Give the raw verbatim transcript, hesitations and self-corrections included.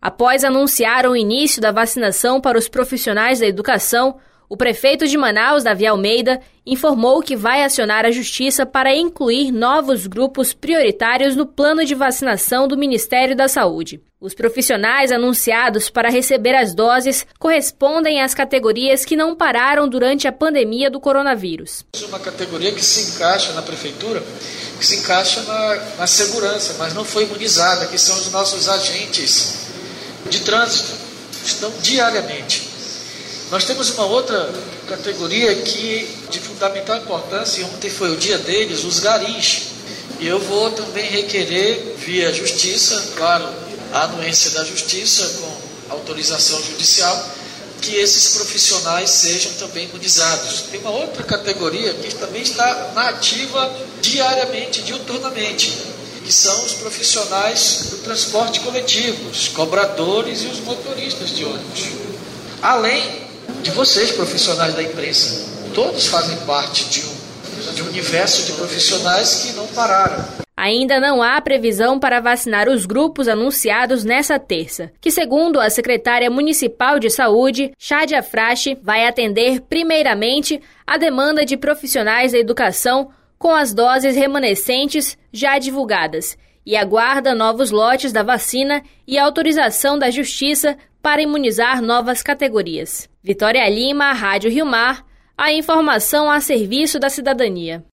Após anunciar o início da vacinação para os profissionais da educação, o prefeito de Manaus, Davi Almeida, informou que vai acionar a Justiça para incluir novos grupos prioritários no plano de vacinação do Ministério da Saúde. Os profissionais anunciados para receber as doses correspondem às categorias que não pararam durante a pandemia do coronavírus. Uma categoria que se encaixa na prefeitura, que se encaixa na, na segurança, mas não foi imunizada, que são os nossos agentes de trânsito, estão diariamente. Nós temos uma outra categoria que de fundamental importância, e ontem foi o dia deles, os garis. E eu vou também requerer, via justiça, claro, a anuência da justiça, com autorização judicial, que esses profissionais sejam também imunizados. Tem uma outra categoria que também está na ativa diariamente, diuturnamente, que são os profissionais do transporte coletivo, os cobradores e os motoristas de ônibus. Além de vocês, profissionais da imprensa, todos fazem parte de um, de um universo de profissionais que não pararam. Ainda não há previsão para vacinar os grupos anunciados nessa terça, que, segundo a secretária municipal de saúde, Chádia Frache, vai atender primeiramente a demanda de profissionais da educação com as doses remanescentes já divulgadas e aguarda novos lotes da vacina e autorização da Justiça para imunizar novas categorias. Vitória Lima, Rádio Rio Mar, a informação a serviço da cidadania.